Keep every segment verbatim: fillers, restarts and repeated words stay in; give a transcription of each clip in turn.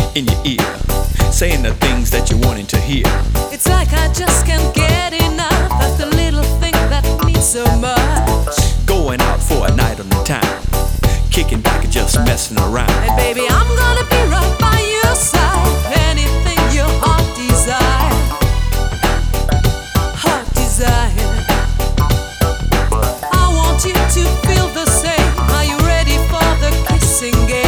in your ear, saying the things that you're wanting to hear. It's like I just can't get enough of the little thing that means so much. Going out for a night on the town, kicking back and just messing around. And baby, I'm gonna be right by your side. Anything your heart desire, heart desire. I want you to feel the same. Are you ready for the kissing game?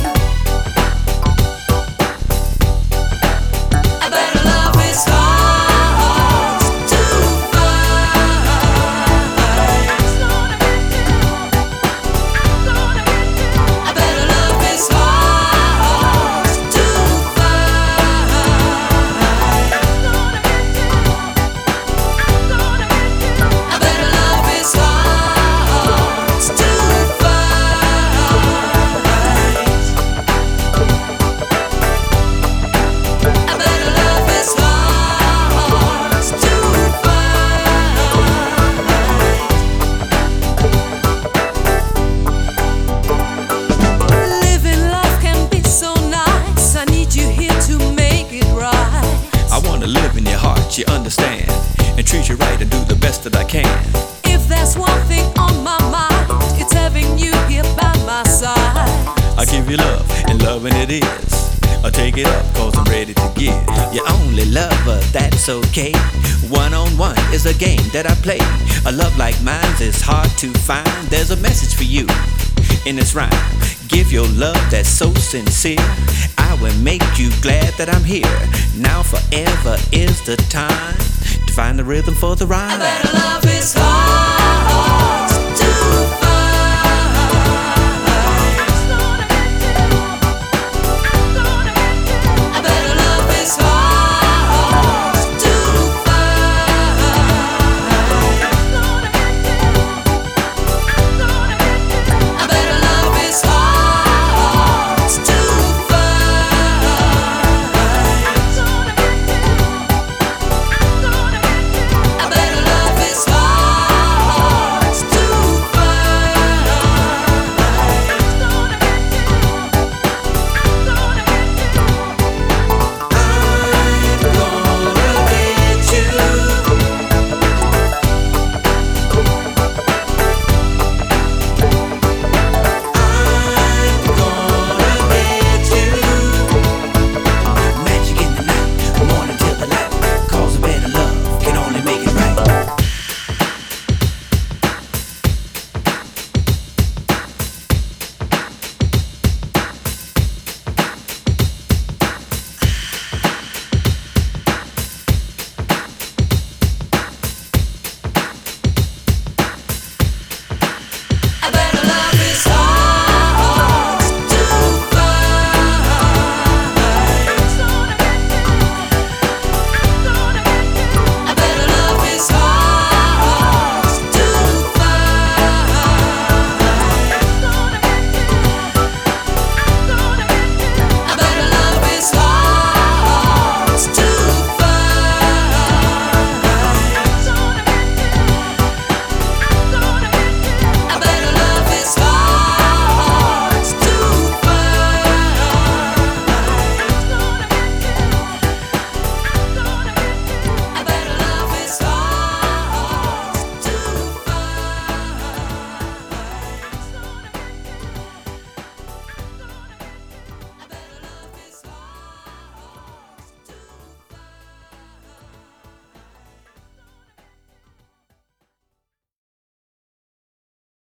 Live in your heart, you understand, and treat you right and do the best that I can. If there's one thing on my mind, it's having you here by my side. I give you love, and loving it is. I'll take it up, cause I'm ready to give. You only lover, that's okay. One-on-one is a game that I play. A love like mine's is hard to find. There's a message for you in this rhyme. Give your love that's so sincere. I will make you glad that I'm here. Now forever is the time to find the rhythm for the rhyme. I better love is hard.